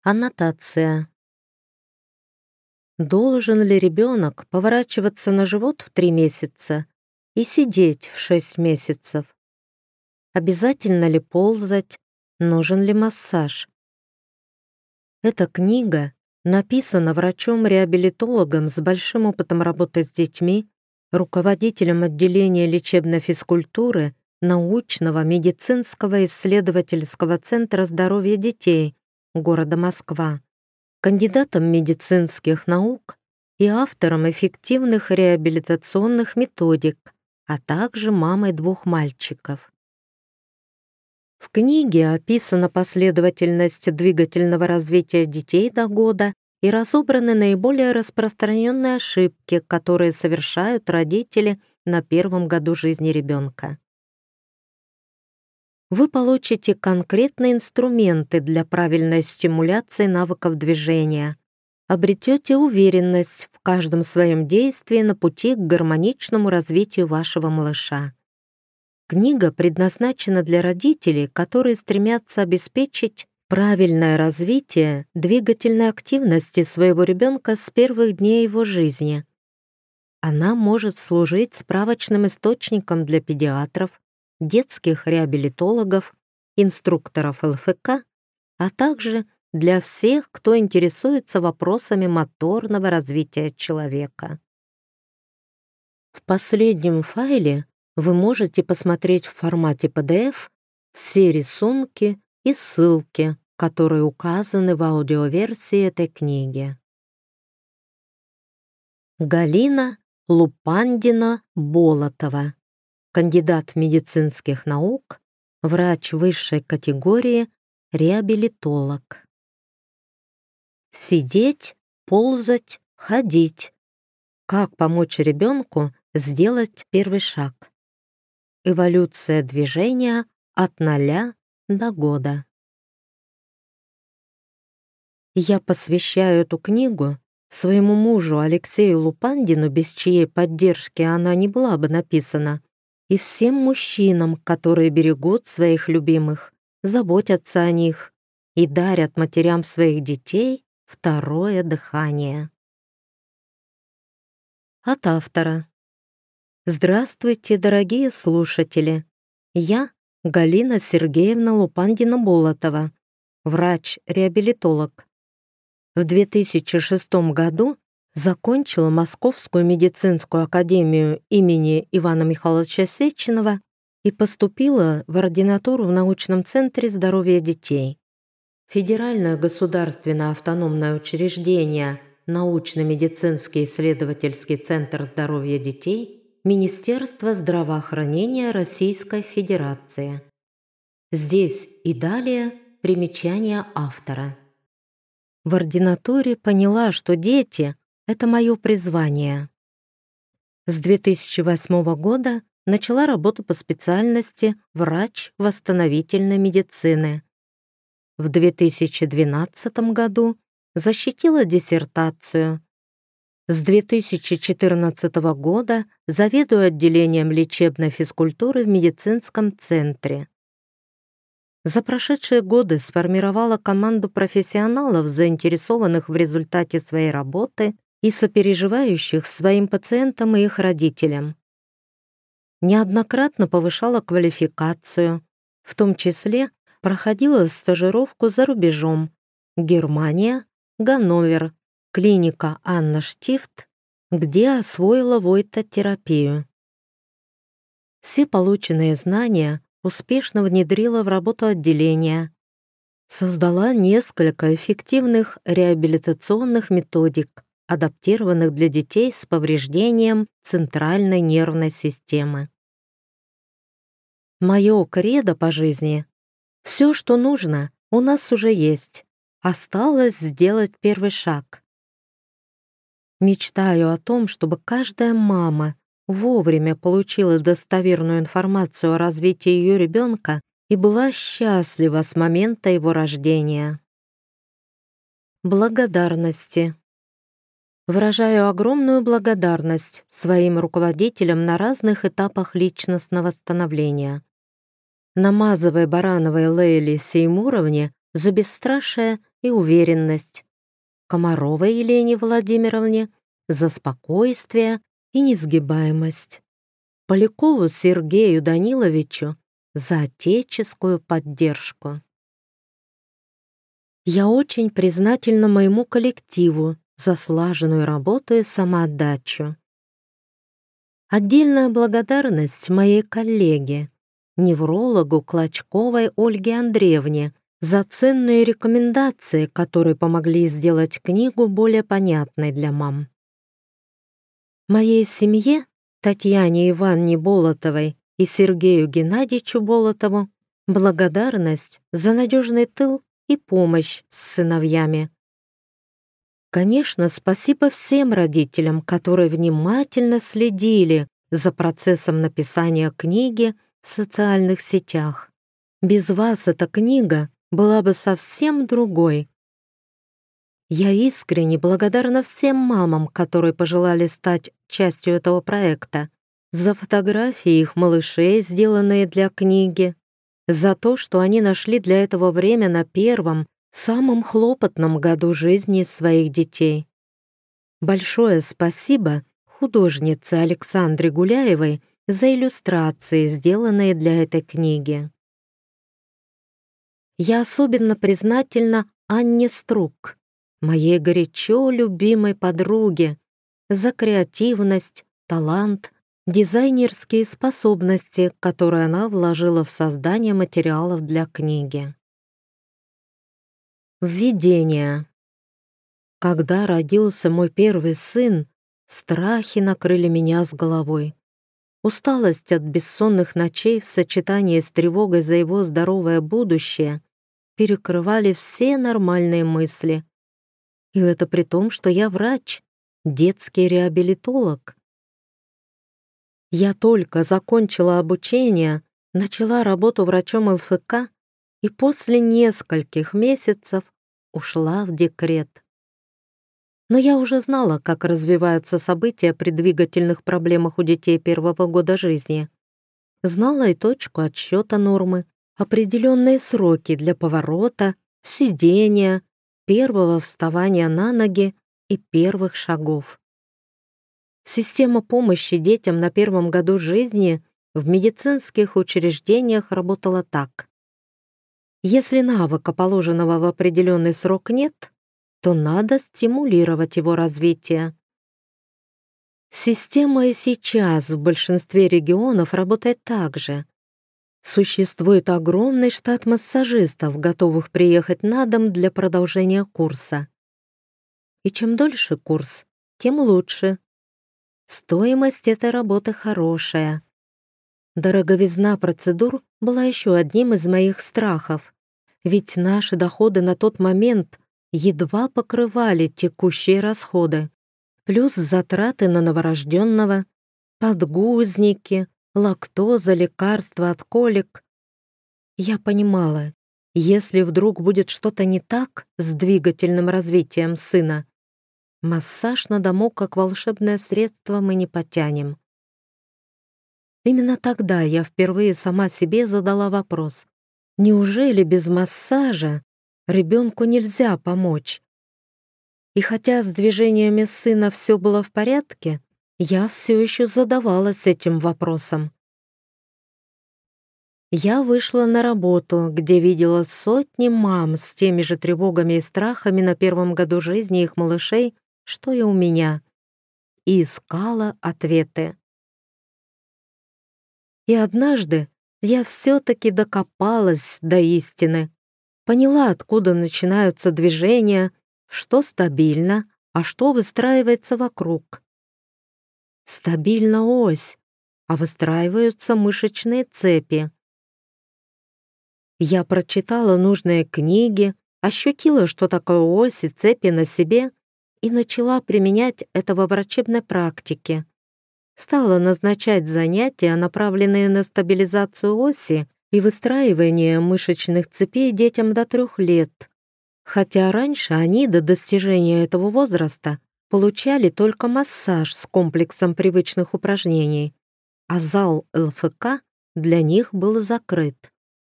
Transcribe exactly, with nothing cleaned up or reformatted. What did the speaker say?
Аннотация. Должен ли ребенок поворачиваться на живот в три месяца и сидеть в шесть месяцев? Обязательно ли ползать? Нужен ли массаж? Эта книга написана врачом-реабилитологом с большим опытом работы с детьми, руководителем отделения лечебной физкультуры научного медицинского исследовательского центра здоровья детей города Москва, кандидатом медицинских наук и автором эффективных реабилитационных методик, а также мамой двух мальчиков. В книге описана последовательность двигательного развития детей до года и разобраны наиболее распространенные ошибки, которые совершают родители на первом году жизни ребенка. Вы получите конкретные инструменты для правильной стимуляции навыков движения, обретете уверенность в каждом своем действии на пути к гармоничному развитию вашего малыша. Книга предназначена для родителей, которые стремятся обеспечить правильное развитие двигательной активности своего ребенка с первых дней его жизни. Она может служить справочным источником для педиатров, детских реабилитологов, инструкторов эл эф ка, а также для всех, кто интересуется вопросами моторного развития человека. В последнем файле вы можете посмотреть в формате пи ди эф все рисунки и ссылки, которые указаны в аудиоверсии этой книги. Галина Лупандина-Болотова, кандидат медицинских наук, врач высшей категории, реабилитолог. Сидеть, ползать, ходить. Как помочь ребенку сделать первый шаг? Эволюция движения от ноля до года. Я посвящаю эту книгу своему мужу Алексею Лупандину, без чьей поддержки она не была бы написана, и всем мужчинам, которые берегут своих любимых, заботятся о них и дарят матерям своих детей второе дыхание. От автора. Здравствуйте, дорогие слушатели! Я Галина Сергеевна Лупандина-Болотова, врач-реабилитолог. В две тысячи шестом году закончила Московскую медицинскую академию имени Ивана Михайловича Сеченова и поступила в ординатуру в научном центре здоровья детей. Федеральное государственное автономное учреждение научно-медицинский исследовательский центр здоровья детей Министерства здравоохранения Российской Федерации. Здесь и далее примечание автора. В ординатуре поняла, что дети — это мое призвание. С две тысячи восьмого года начала работу по специальности врач восстановительной медицины. В две тысячи двенадцатом году защитила диссертацию. С две тысячи четырнадцатого года заведую отделением лечебной физкультуры в медицинском центре. За прошедшие годы сформировала команду профессионалов, заинтересованных в результате своей работы и сопереживающих своим пациентам и их родителям. Неоднократно повышала квалификацию, в том числе проходила стажировку за рубежом: Германия, Ганновер, клиника Анна Штифт, где освоила войтотерапию. Все полученные знания успешно внедрила в работу отделения, создала несколько эффективных реабилитационных методик, адаптированных для детей с повреждением центральной нервной системы. Мое кредо по жизни: все, что нужно, у нас уже есть. Осталось сделать первый шаг. Мечтаю о том, чтобы каждая мама вовремя получила достоверную информацию о развитии ее ребенка и была счастлива с момента его рождения. Благодарности. Выражаю огромную благодарность своим руководителям на разных этапах личностного становления. Намазовой Барановой Лейле Сеймуровне за бесстрашие и уверенность, Комаровой Елене Владимировне за спокойствие и несгибаемость, Полякову Сергею Даниловичу за отеческую поддержку. Я очень признательна моему коллективу за слаженную работу и самоотдачу. Отдельная благодарность моей коллеге, неврологу Клочковой Ольге Андреевне, за ценные рекомендации, которые помогли сделать книгу более понятной для мам. Моей семье, Татьяне Ивановне Болотовой и Сергею Геннадьевичу Болотову, благодарность за надежный тыл и помощь с сыновьями. Конечно, спасибо всем родителям, которые внимательно следили за процессом написания книги в социальных сетях. Без вас эта книга была бы совсем другой. Я искренне благодарна всем мамам, которые пожелали стать частью этого проекта, за фотографии их малышей, сделанные для книги, за то, что они нашли для этого время на первом, самом хлопотном году жизни своих детей. Большое спасибо художнице Александре Гуляевой за иллюстрации, сделанные для этой книги. Я особенно признательна Анне Струк, моей горячо любимой подруге, за креативность, талант, дизайнерские способности, которые она вложила в создание материалов для книги. Введение. Когда родился мой первый сын, страхи накрыли меня с головой. Усталость от бессонных ночей в сочетании с тревогой за его здоровое будущее перекрывали все нормальные мысли. И это при том, что я врач, детский реабилитолог. Я только закончила обучение, начала работу врачом эл эф ка и после нескольких месяцев ушла в декрет. Но я уже знала, как развиваются события при двигательных проблемах у детей первого года жизни. Знала и точку отсчета нормы, определенные сроки для поворота, сидения, первого вставания на ноги и первых шагов. Система помощи детям на первом году жизни в медицинских учреждениях работала так. Если навыка, положенного в определенный срок, нет, то надо стимулировать его развитие. Система и сейчас в большинстве регионов работает так же. Существует огромный штат массажистов, готовых приехать на дом для продолжения курса. И чем дольше курс, тем лучше. Стоимость этой работы хорошая. Дороговизна процедур была еще одним из моих страхов, ведь наши доходы на тот момент едва покрывали текущие расходы, плюс затраты на новорожденного, подгузники, лактоза, лекарства от колик. Я понимала, если вдруг будет что-то не так с двигательным развитием сына, массаж на дому как волшебное средство мы не потянем. Именно тогда я впервые сама себе задала вопрос: неужели без массажа ребенку нельзя помочь? И хотя с движениями сына все было в порядке, я все еще задавалась этим вопросом. Я вышла на работу, где видела сотни мам с теми же тревогами и страхами на первом году жизни их малышей, что и у меня, и искала ответы. И однажды я все-таки докопалась до истины, поняла, откуда начинаются движения, что стабильно, а что выстраивается вокруг. Стабильна ось, а выстраиваются мышечные цепи. Я прочитала нужные книги, ощутила, что такое ось и цепи на себе, и начала применять это во врачебной практике. Стала назначать занятия, направленные на стабилизацию оси и выстраивание мышечных цепей детям до трех лет, хотя раньше они до достижения этого возраста получали только массаж с комплексом привычных упражнений, а зал эл эф ка для них был закрыт.